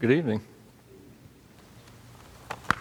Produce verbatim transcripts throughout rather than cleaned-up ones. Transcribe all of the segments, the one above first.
Good evening. Well,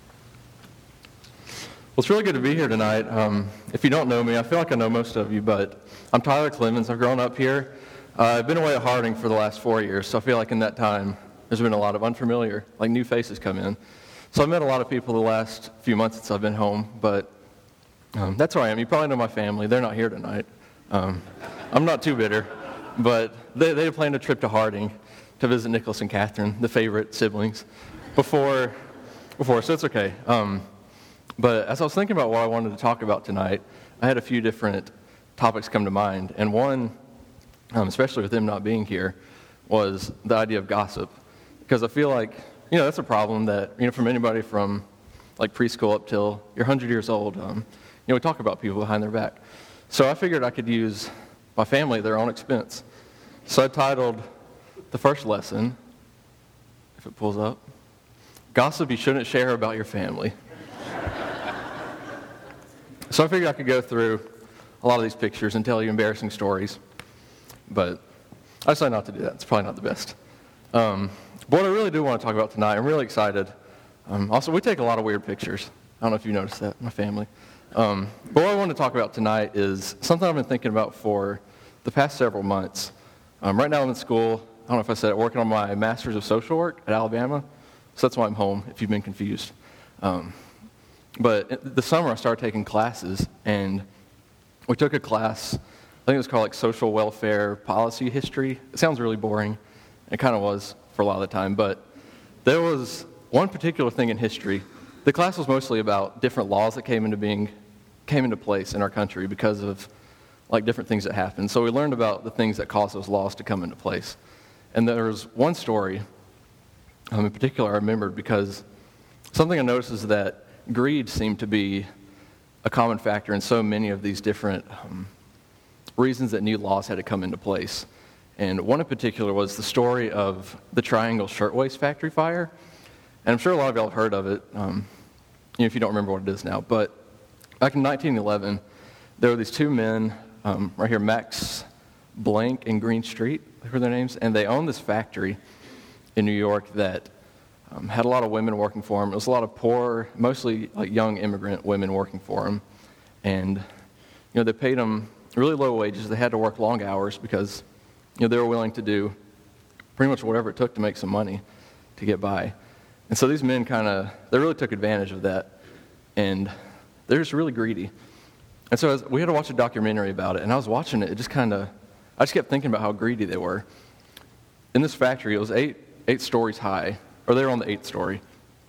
it's really good to be here tonight. Um, if you don't know me, I feel like I know most of you, but I'm Tyler Clemens. I've grown up here. Uh, I've been away at Harding for the last four years, so I feel like in that time there's been a lot of unfamiliar, like new faces come in. So I've met a lot of people the last few months since I've been home, but um, that's where I am. You probably know my family. They're not here tonight. Um, I'm not too bitter, but they, they planned a trip to Harding to visit Nicholas and Catherine, the favorite siblings, before, before so it's okay. Um, but as I was thinking about what I wanted to talk about tonight, I had a few different topics come to mind, and one, um, especially with them not being here, was the idea of gossip, because I feel like, you know, that's a problem that, you know, from anybody from like preschool up till you're one hundred years old, um, you know, we talk about people behind their back. So I figured I could use my family at their own expense. So I titled the first lesson, if it pulls up, Gossip You Shouldn't Share About Your Family. So I figured I could go through a lot of these pictures and tell you embarrassing stories, but I decided not to do that. It's probably not the best. Um, but what I really do want to talk about tonight, I'm really excited. Um, also, we take a lot of weird pictures. I don't know if you noticed that, my family. Um, but what I want to talk about tonight is something I've been thinking about for the past several months. Um, right now I'm in school. I don't know if I said it, working on my Master's of Social Work at Alabama. So that's why I'm home, if you've been confused. Um, but this summer I started taking classes, and we took a class, I think it was called like Social Welfare Policy History. It sounds really boring. It kind of was for a lot of the time, but there was one particular thing in history. The class was mostly about different laws that came into being, came into place in our country because of like different things that happened. So we learned about the things that caused those laws to come into place. And there was one story um, in particular I remembered because something I noticed is that greed seemed to be a common factor in so many of these different um, reasons that new laws had to come into place. And one in particular was the story of the Triangle Shirtwaist Factory fire. And I'm sure a lot of y'all have heard of it, um, you know, if you don't remember what it is now. But back in nineteen eleven, there were these two men, um, right here, Max Blank and Green Street, were their names, and they owned this factory in New York that um, had a lot of women working for them. It was a lot of poor, mostly like young immigrant women working for them. And, you know, they paid them really low wages. They had to work long hours because, you know, they were willing to do pretty much whatever it took to make some money to get by. And so these men kind of, they really took advantage of that, and they're just really greedy. And so as, we had to watch a documentary about it, and I was watching it, it just kind of, I just kept thinking about how greedy they were. In this factory, it was eight eight stories high, or they were on the eighth story,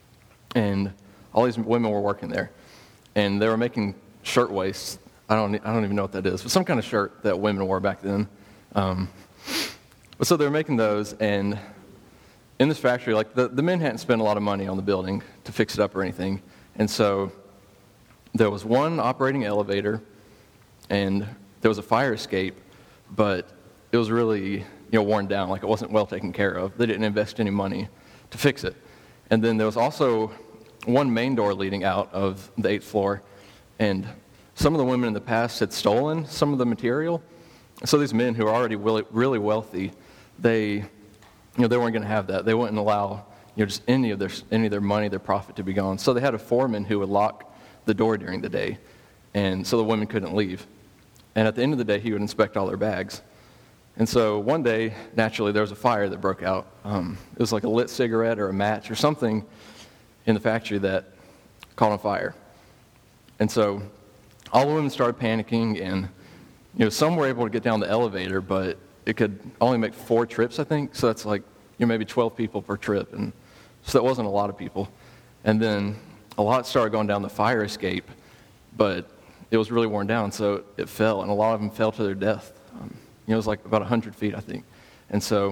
and all these women were working there, and they were making shirt waists. I don't I don't even know what that is, but some kind of shirt that women wore back then. Um, but so they were making those, and in this factory, like the, the men hadn't spent a lot of money on the building to fix it up or anything, and so there was one operating elevator, and there was a fire escape, but it was really, you know, worn down, like it wasn't well taken care of. They didn't invest any money to fix it. And then there was also one main door leading out of the eighth floor, and some of the women in the past had stolen some of the material. So these men who are already really, really wealthy, they, you know, they weren't going to have that. They wouldn't allow, you know, just any of their any of their money, their profit to be gone. So they had a foreman who would lock the door during the day, and so the women couldn't leave. And at the end of the day, he would inspect all their bags. And so one day, naturally, there was a fire that broke out. Um, it was like a lit cigarette or a match or something in the factory that caught on fire. And so all the women started panicking, and you know, some were able to get down the elevator, but it could only make four trips, I think. So that's like, you know, maybe twelve people per trip, and so that wasn't a lot of people. And then a lot started going down the fire escape, but it was really worn down, so it fell, and a lot of them fell to their death. Um, you know, it was like about one hundred feet, I think. And so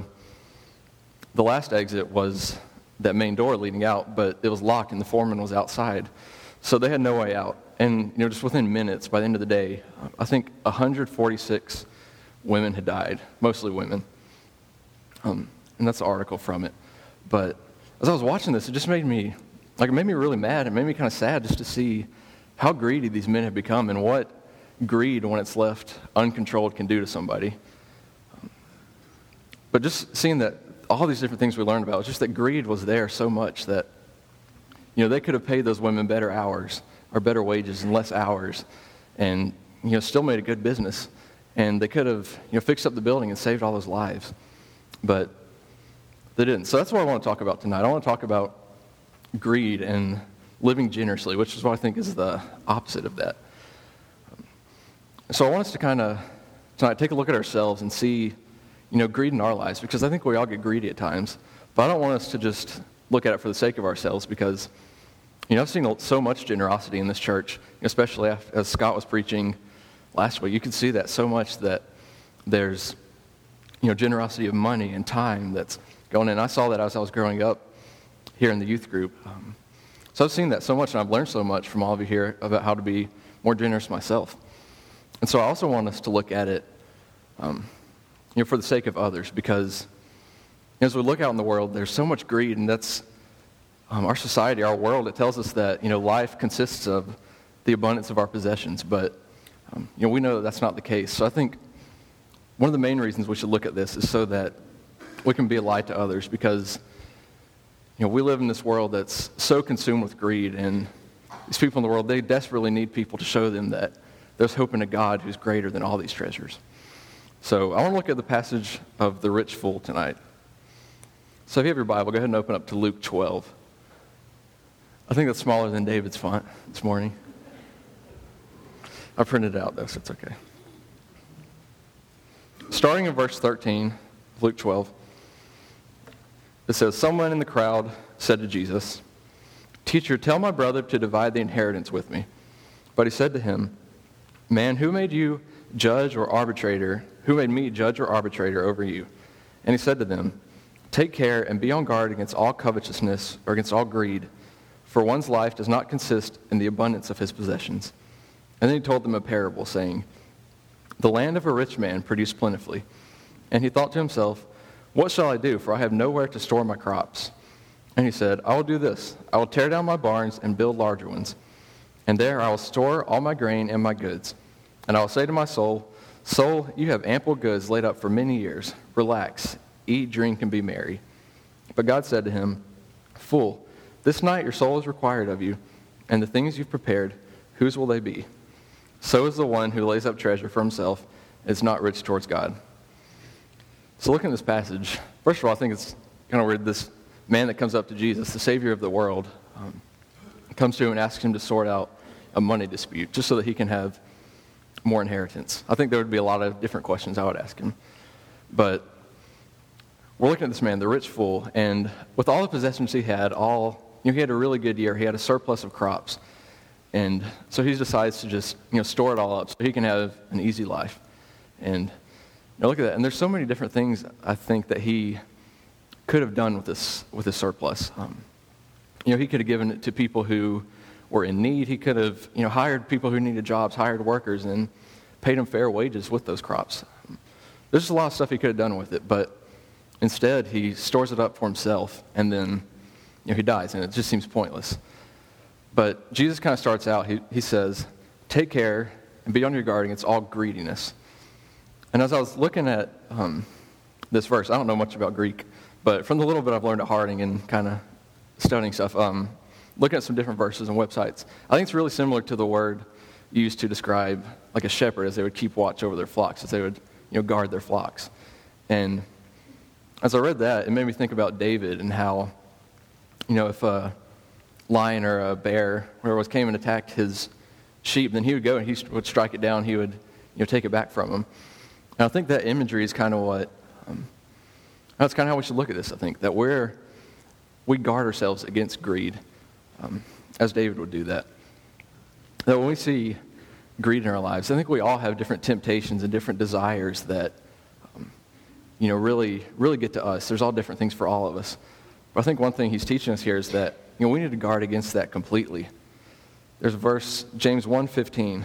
the last exit was that main door leading out, but it was locked, and the foreman was outside. So they had no way out. And, you know, just within minutes, by the end of the day, I think one hundred forty-six women had died, mostly women. Um, and that's the article from it. But as I was watching this, it just made me, like, it made me really mad. It made me kind of sad just to see how greedy these men have become and what greed, when it's left uncontrolled, can do to somebody. But just seeing that all these different things we learned about. It's just that greed was there so much that, you know, they could have paid those women better hours or better wages and less hours and, you know, still made a good business. And they could have, you know, fixed up the building and saved all those lives. But they didn't. So that's what I want to talk about tonight. I want to talk about greed and living generously, which is what I think is the opposite of that. So I want us to kind of tonight take a look at ourselves and see, you know, greed in our lives, because I think we all get greedy at times. But I don't want us to just look at it for the sake of ourselves, because, you know, I've seen so much generosity in this church, especially after, as Scott was preaching last week. You can see that so much that there's, you know, generosity of money and time that's going in. I saw that as I was growing up here in the youth group. Um, so I've seen that so much, and I've learned so much from all of you here about how to be more generous myself. And so I also want us to look at it, um, you know, for the sake of others, because as we look out in the world, there's so much greed, and that's um, our society, our world. It tells us that, you know, life consists of the abundance of our possessions, but um, you know, we know that that's not the case. So I think one of the main reasons we should look at this is so that we can be a light to others, because, you know, we live in this world that's so consumed with greed, and these people in the world, they desperately need people to show them that there's hope in a God who's greater than all these treasures. So I want to look at the passage of the rich fool tonight. So if you have your Bible, go ahead and open up to Luke twelve. I think that's smaller than David's font this morning. I printed it out, though, so it's okay. Starting in verse thirteen, Luke twelve, it says, "Someone in the crowd said to Jesus, 'Teacher, tell my brother to divide the inheritance with me.' But he said to him, 'Man, who made you judge or arbitrator? Who made me judge or arbitrator over you?' And he said to them, 'Take care and be on guard against all covetousness or against all greed, for one's life does not consist in the abundance of his possessions.' And then he told them a parable, saying, 'The land of a rich man produced plentifully. And he thought to himself, what shall I do, for I have nowhere to store my crops? And he said, I will do this. I will tear down my barns and build larger ones. And there I will store all my grain and my goods. And I will say to my soul, Soul, you have ample goods laid up for many years. Relax, eat, drink, and be merry.' But God said to him, Fool, this night your soul is required of you, and the things you've prepared, whose will they be? So is the one who lays up treasure for himself and is not rich towards God." So look at this passage. First of all, I think it's kind of weird. This man that comes up to Jesus, the Savior of the world, um, comes to him and asks him to sort out a money dispute just so that he can have more inheritance. I think there would be a lot of different questions I would ask him. But we're looking at this man, the rich fool, and with all the possessions he had, all you know, he had a really good year. He had a surplus of crops. And so he decides to just, you know, store it all up so he can have an easy life. And you know, look at that. And there's so many different things I think that he could have done with this with this surplus. Um, you know, he could have given it to people who were in need. He could have, you know, hired people who needed jobs, hired workers, and paid them fair wages with those crops. There's just a lot of stuff he could have done with it, but instead he stores it up for himself, and then, you know, he dies, and it just seems pointless. But Jesus kind of starts out, he, he says, take care and be on your guard against all greediness. And as I was looking at um, this verse, I don't know much about Greek, but from the little bit I've learned at Harding and kind of studying stuff, um, looking at some different verses and websites, I think it's really similar to the word used to describe like a shepherd, as they would keep watch over their flocks, as they would, you know, guard their flocks. And as I read that, it made me think about David and how, you know, if a lion or a bear, whoever was, came and attacked his sheep, then he would go and he would strike it down. He would, you know, take it back from him. And I think that imagery is kind of what, um, that's kind of how we should look at this, I think, that we're, we guard ourselves against greed, um, as David would do that. That when we see greed in our lives, I think we all have different temptations and different desires that, um, you know, really, really get to us. There's all different things for all of us. But I think one thing he's teaching us here is that, you know, we need to guard against that completely. There's a verse, James one fifteen.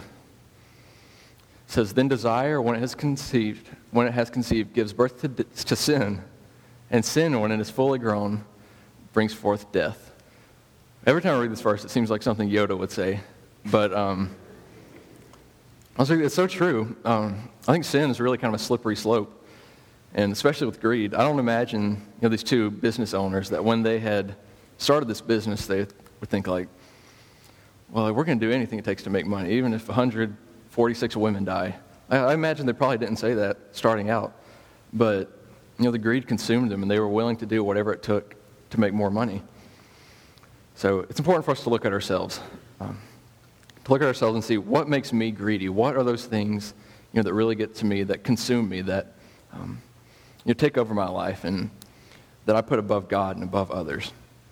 It says, then desire, when it has conceived, when it has conceived, gives birth to, to sin, and sin, when it is fully grown, brings forth death. Every time I read this verse, it seems like something Yoda would say, but um, I was thinking, it's so true. Um, I think sin is really kind of a slippery slope, And especially with greed, I don't imagine, you know, these two business owners that when they had started this business, they would think like, well, we're going to do anything it takes to make money, even if one hundred forty-six women die. I, I imagine they probably didn't say that starting out, but you know, the greed consumed them, and they were willing to do whatever it took to make more money. So it's important for us to look at ourselves, um, to look at ourselves and see what makes me greedy. What are those things, you know, that really get to me, that consume me, that um, you know, take over my life, and that I put above God and above others.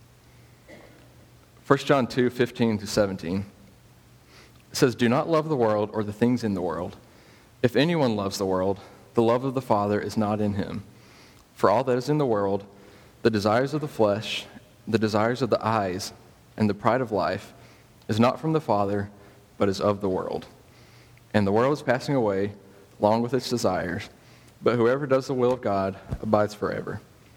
First John two, fifteen to seventeen. It says, "Do not love the world or the things in the world. If anyone loves the world, the love of the Father is not in him. For all that is in the world, the desires of the flesh, the desires of the eyes, and the pride of life, is not from the Father, but is of the world. And the world is passing away, along with its desires, but whoever does the will of God abides forever."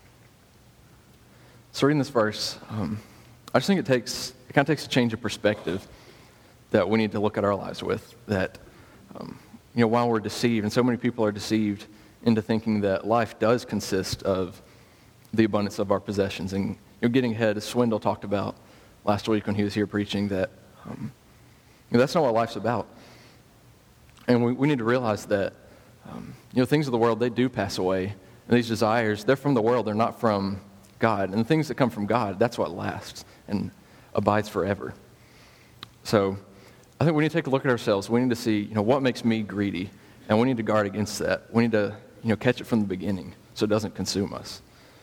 So reading this verse, um, I just think it takes, it kind of takes a change of perspective that we need to look at our lives with. That, um, you know, while we're deceived, and so many people are deceived into thinking that life does consist of the abundance of our possessions. And you know, getting ahead, as Swindle talked about last week when he was here preaching, that um, you know, that's not what life's about. And we, we need to realize that um, you know, things of the world, they do pass away. And these desires, they're from the world, they're not from God. And the things that come from God, that's what lasts and abides forever. So I think we need to take a look at ourselves. We need to see, you know, what makes me greedy, and we need to guard against that. We need to, you know, catch it from the beginning so it doesn't consume us.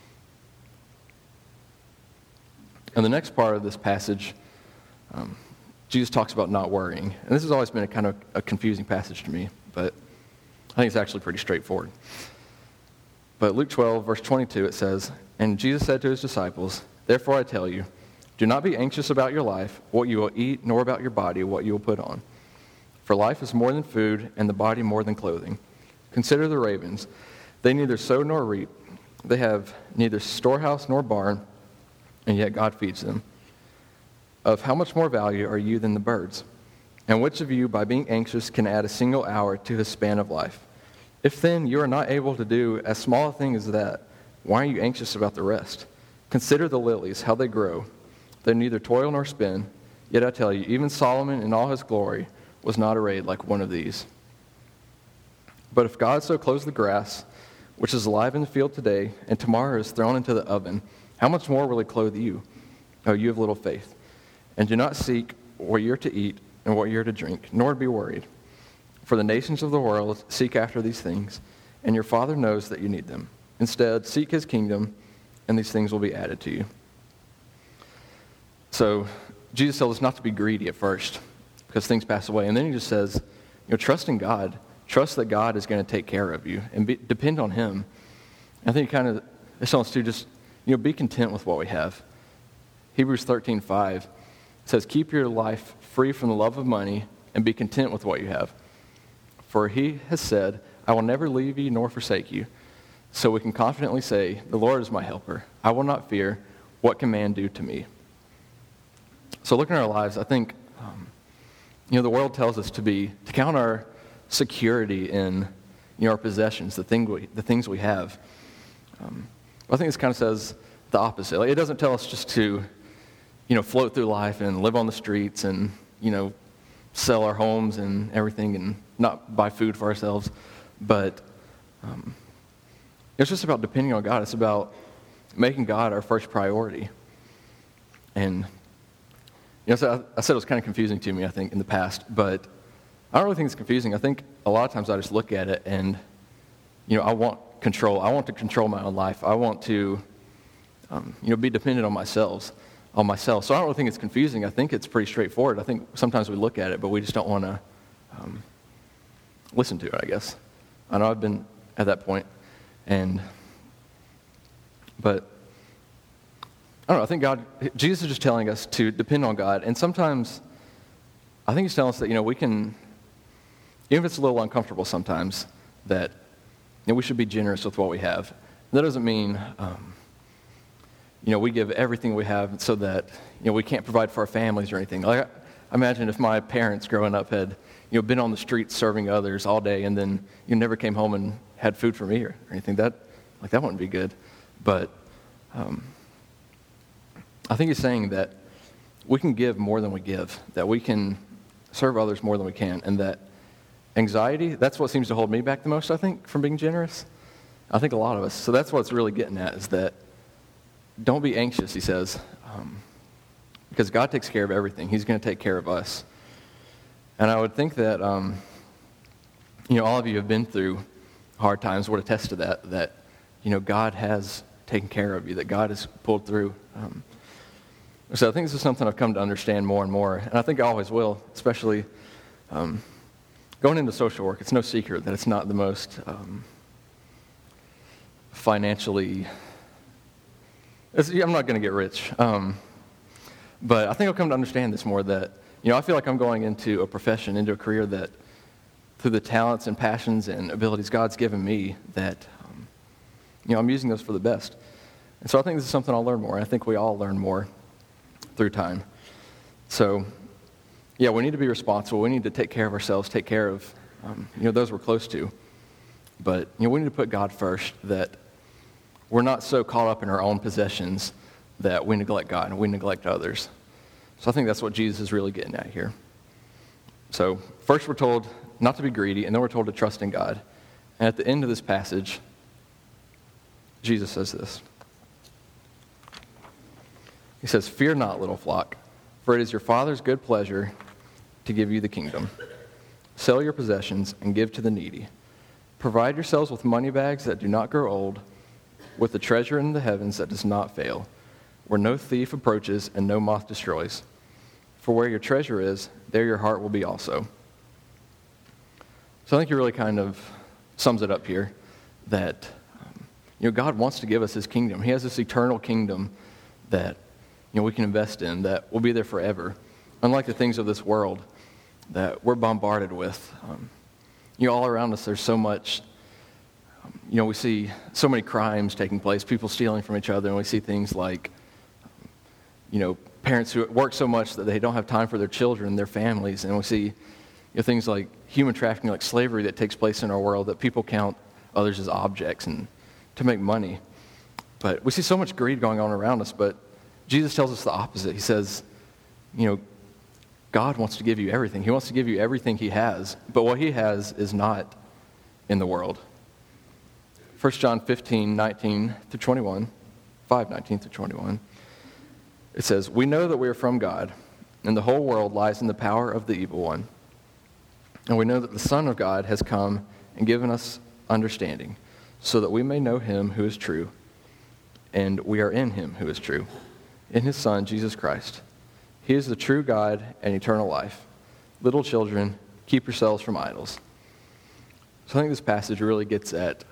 And the next part of this passage, um, Jesus talks about not worrying. And this has always been a kind of a confusing passage to me, but I think it's actually pretty straightforward. But Luke twelve, verse twenty-two, it says, "And Jesus said to his disciples, 'Therefore I tell you, do not be anxious about your life, what you will eat, nor about your body, what you will put on. For life is more than food, and the body more than clothing. Consider the ravens. They neither sow nor reap. They have neither storehouse nor barn, and yet God feeds them. Of how much more value are you than the birds? And which of you, by being anxious, can add a single hour to his span of life? If then you are not able to do as small a thing as that, why are you anxious about the rest? Consider the lilies, how they grow. They neither toil nor spin. Yet I tell you, even Solomon in all his glory was not arrayed like one of these. But if God so clothes the grass, which is alive in the field today, and tomorrow is thrown into the oven, how much more will he clothe you, O you of little faith? And do not seek what you're to eat and what you're to drink, nor be worried. For the nations of the world seek after these things, and your Father knows that you need them. Instead, seek his kingdom, and these things will be added to you." So Jesus tells us not to be greedy at first, because things pass away. And then he just says, you know, trust in God. Trust that God is going to take care of you, and be, depend on him. I think kind of, it's telling us to just, you know, be content with what we have. Hebrews thirteen five says, "Keep your life free from the love of money, and be content with what you have. For he has said, I will never leave you nor forsake you." So we can confidently say, "The Lord is my helper. I will not fear. What can man do to me?" So looking at our lives, I think, um, you know, the world tells us to be, to count our security in, you know, our possessions, the, thing we, the things we have. Um, I think this kind of says the opposite. Like, it doesn't tell us just to, you know, float through life and live on the streets and, you know, sell our homes and everything and not buy food for ourselves. But um, it's just about depending on God. It's about making God our first priority. And, you know, so I, I said it was kind of confusing to me, I think, in the past. But I don't really think it's confusing. I think a lot of times I just look at it and, you know, I want control. I want to control my own life. I want to, um, you know, be dependent on myself. on myself. So I don't really think it's confusing. I think it's pretty straightforward. I think sometimes we look at it, but we just don't want to um, listen to it, I guess. I know I've been at that point, and, but, I don't know, I think God, Jesus is just telling us to depend on God, and sometimes, I think he's telling us that, you know, we can, even if it's a little uncomfortable sometimes, that, you know, we should be generous with what we have. That doesn't mean, um, you know, we give everything we have so that, you know, we can't provide for our families or anything. Like, I imagine if my parents growing up had, you know, been on the streets serving others all day and then you never came home and had food for me or anything. That Like, that wouldn't be good. But um, I think he's saying that we can give more than we give, that we can serve others more than we can, and that anxiety, that's what seems to hold me back the most, I think, from being generous. I think a lot of us. So that's what it's really getting at, is that don't be anxious, he says, um, because God takes care of everything. He's going to take care of us. And I would think that, um, you know, all of you have been through hard times would attest to that, that, you know, God has taken care of you, that God has pulled through. Um, so I think this is something I've come to understand more and more, and I think I always will, especially um, going into social work. It's no secret that it's not the most um, financially, it's, I'm not going to get rich, um, but I think I've come to understand this more, that, you know, I feel like I'm going into a profession, into a career that through the talents and passions and abilities God's given me, that, um, you know, I'm using those for the best. And so I think this is something I'll learn more. I think we all learn more through time. So, yeah, we need to be responsible. We need to take care of ourselves, take care of, um, you know, those we're close to. But, you know, we need to put God first, that we're not so caught up in our own possessions that we neglect God and we neglect others. So I think that's what Jesus is really getting at here. So first we're told not to be greedy, and then we're told to trust in God. And at the end of this passage, Jesus says this. He says, "Fear not, little flock, for it is your Father's good pleasure to give you the kingdom. Sell your possessions and give to the needy. Provide yourselves with money bags that do not grow old, with a treasure in the heavens that does not fail, where no thief approaches and no moth destroys. For where your treasure is, there your heart will be also." So I think he really kind of sums it up here, that um, you know, God wants to give us his kingdom. He has this eternal kingdom that, you know, we can invest in, that will be there forever. Unlike the things of this world that we're bombarded with. Um, you know, all around us there's so much, um, you know, we see so many crimes taking place, people stealing from each other, and we see things like, um, you know, parents who work so much that they don't have time for their children, their families, and we see, you know, things like human trafficking, like slavery that takes place in our world, that people count others as objects and to make money. But we see so much greed going on around us, but Jesus tells us the opposite. He says, you know, God wants to give you everything. He wants to give you everything he has, but what he has is not in the world. First John fifteen, nineteen through twenty-one, five, nineteen through twenty-one, it says, "We know that we are from God, and the whole world lies in the power of the evil one. And we know that the Son of God has come and given us understanding, so that we may know him who is true, and we are in him who is true, in his Son, Jesus Christ. He is the true God and eternal life. Little children, keep yourselves from idols." So I think this passage really gets at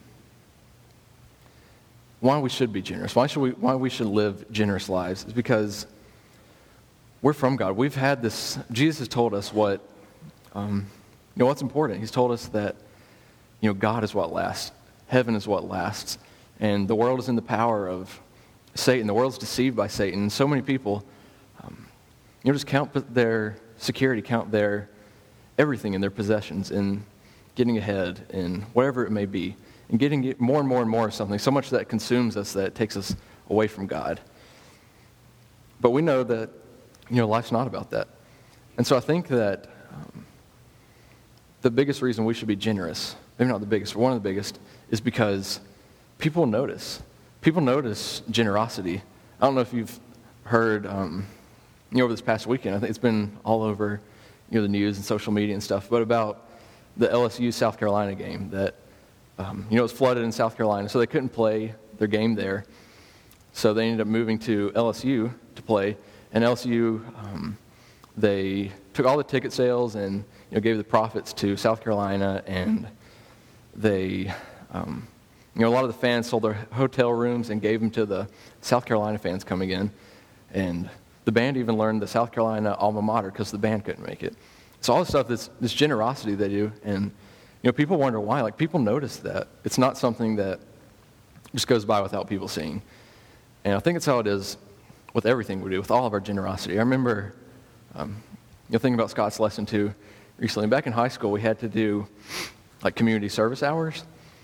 why we should be generous, why should we, why we should live generous lives. Is because we're from God. We've had this, Jesus has told us what, um, you know, what's important. He's told us that, you know, God is what lasts. Heaven is what lasts. And the world is in the power of Satan. The world's deceived by Satan. And so many people, um, you know, just count their security, count their everything in their possessions, in getting ahead, in whatever it may be, and getting more and more and more of something, so much that consumes us that it takes us away from God. But we know that, you know, life's not about that. And so I think that um, the biggest reason we should be generous, maybe not the biggest, but one of the biggest, is because people notice. People notice generosity. I don't know if you've heard, um, you know, over this past weekend, I think it's been all over, you know, the news and social media and stuff, but about the L S U South Carolina game that, um, you know, it was flooded in South Carolina, so they couldn't play their game there. So they ended up moving to L S U to play, and L S U, um, they took all the ticket sales and, you know, gave the profits to South Carolina, and they, um, you know, a lot of the fans sold their hotel rooms and gave them to the South Carolina fans coming in, and the band even learned the South Carolina alma mater because the band couldn't make it. So all this stuff, this, this generosity they do, and, you know, people wonder why. Like, people notice that. It's not something that just goes by without people seeing. And I think it's how it is with everything we do, with all of our generosity. I remember, um, you know, thinking about Scott's lesson too recently. Back in high school, we had to do like community service hours,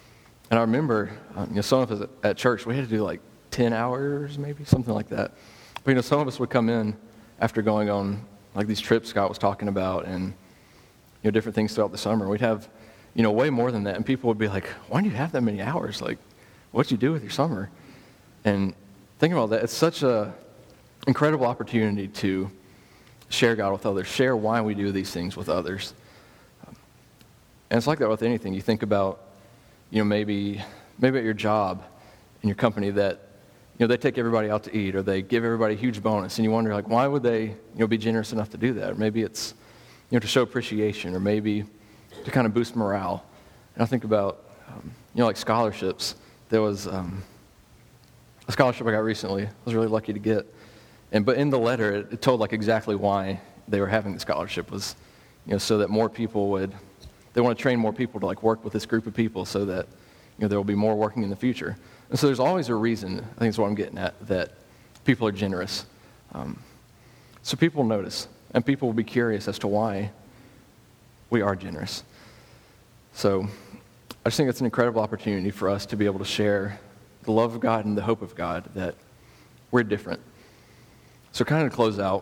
And I remember, um, you know, some of us at, at church, we had to do like ten hours, maybe, something like that. But, you know, some of us would come in after going on, like, these trips Scott was talking about and, you know, different things throughout the summer. We'd have, you know, way more than that. And people would be like, why do you have that many hours? Like, what'd you do with your summer? And thinking about that, it's such a incredible opportunity to share God with others, share why we do these things with others. And it's like that with anything. You think about, you know, maybe maybe at your job, in your company, that, you know, they take everybody out to eat, or they give everybody a huge bonus, and you wonder, like, why would they, you know, be generous enough to do that? Or maybe it's, you know, to show appreciation, or maybe to kind of boost morale. And I think about, um, you know, like scholarships. There was um, a scholarship I got recently. I was really lucky to get. And but in the letter, it, it told like exactly why they were having the scholarship was, you know, so that more people would. They want to train more people to like work with this group of people, so that, you know, there will be more working in the future. And so there's always a reason. I think that's what I'm getting at, that people are generous. Um, so people will notice, and people will be curious as to why we are generous. So I just think it's an incredible opportunity for us to be able to share the love of God and the hope of God, that we're different. So kind of to close out,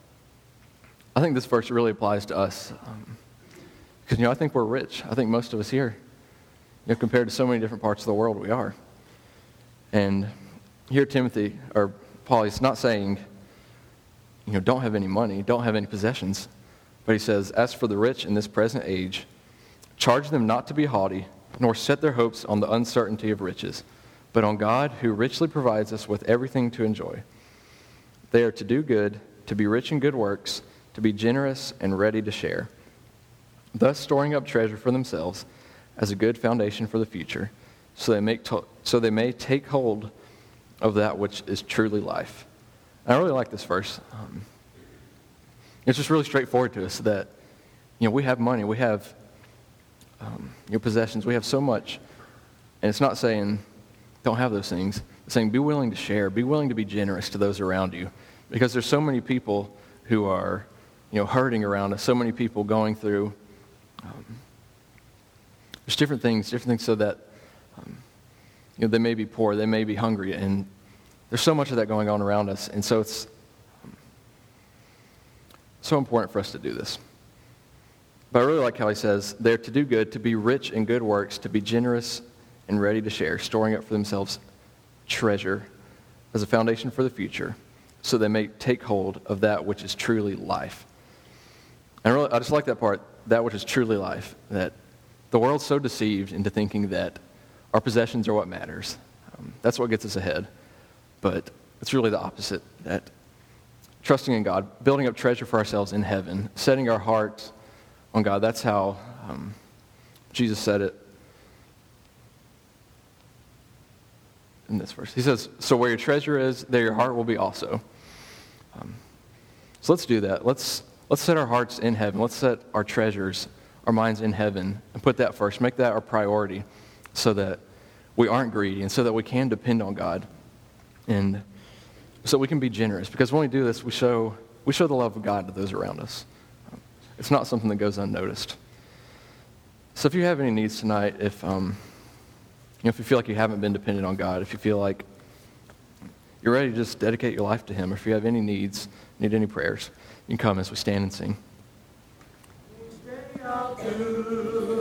I think this verse really applies to us. Um, because, you know, I think we're rich. I think most of us here, you know, compared to so many different parts of the world, we are. And here Timothy, or Paul, he's not saying, you know, don't have any money, don't have any possessions. But he says, as for the rich in this present age, charge them not to be haughty, nor set their hopes on the uncertainty of riches, but on God, who richly provides us with everything to enjoy. They are to do good, to be rich in good works, to be generous and ready to share, thus storing up treasure for themselves as a good foundation for the future, so they make to- so they may take hold of that which is truly life. And I really like this verse. Um, it's just really straightforward to us that, you know, we have money, we have um, you know, possessions, we have so much, and it's not saying don't have those things. It's saying be willing to share, be willing to be generous to those around you, because there's so many people who are, you know, hurting around us, so many people going through. Um, there's different things, different things so that, um, you know, they may be poor, they may be hungry, and there's so much of that going on around us, and so it's um, so important for us to do this. But I really like how he says, they're to do good, to be rich in good works, to be generous and ready to share, storing up for themselves treasure as a foundation for the future, so they may take hold of that which is truly life. And I, really, I just like that part, that which is truly life, that the world's so deceived into thinking that our possessions are what matters. Um, that's what gets us ahead. But it's really the opposite, that trusting in God, building up treasure for ourselves in heaven, setting our hearts on God, that's how um, Jesus said it in this verse. He says, so where your treasure is, there your heart will be also. Um, so let's do that. Let's let's set our hearts in heaven. Let's set our treasures, our minds in heaven, and put that first. Make that our priority, so that we aren't greedy, and so that we can depend on God, and so we can be generous. Because when we do this, we show we show the love of God to those around us. Um, it's not something that goes unnoticed. So if you have any needs tonight, if um, you know, if you feel like you haven't been dependent on God, if you feel like you're ready to just dedicate your life to Him, or if you have any needs, need any prayers, you can come as we stand and sing.